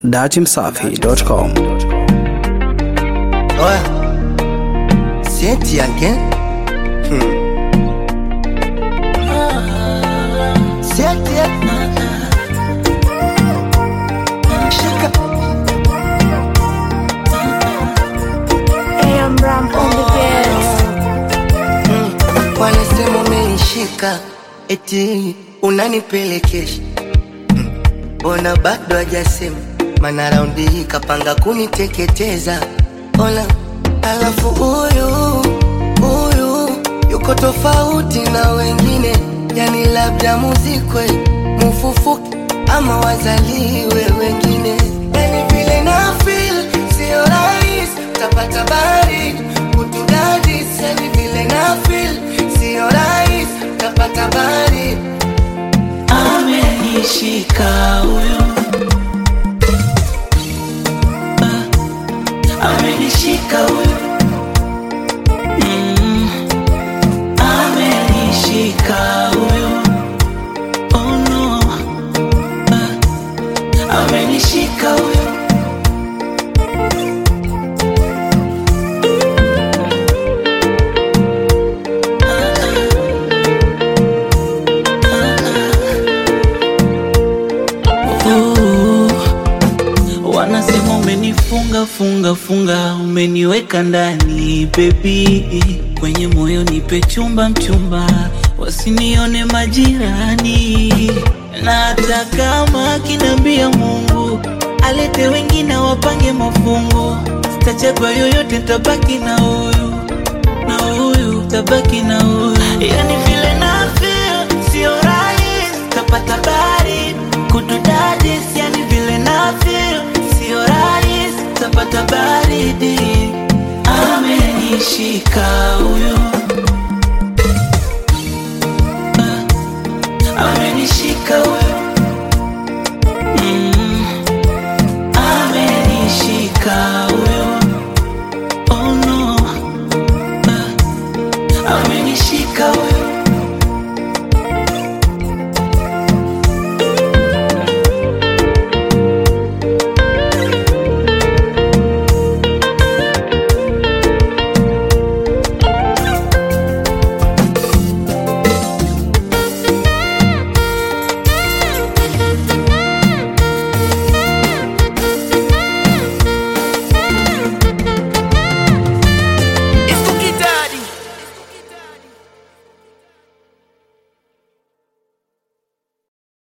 datimsafi.com. Oya, sieti again. Sieti again. Shika. Hey, I'm Ram on the beats. Wanasema umenishika, eti unanipelekesha. Bona bado hajasema, mana raundi hii kapanga kuniteketeza. Ona, alafu huyu yuko tofauti na wengine, yani labda muzikwe mufufuke ama wazaliwe wengine. Yani vile na feel sio rahisi, tapata baridi kutudadis. Yani vile na feel sio rahisi, tapata baridi. Amenishika huyo, amenishika huyo, amenishika huyo, oh no, amenishika huyo. Wanasema umenifunga funga, umeniweka ndani baby, kwenye moyo nipe chumba mchumba, wasinione majirani. Na hata kama kinambia Mungu alete wengine wapange mafungu, sitachagua yoyote, tabaki na huyu tabaki na huyu. Yani vile na feel sio rahisi, tapata baridi kududadis. Yani vile na feel sio rahisi, tapata baridi. Amenishika huyo, amenishika huyo.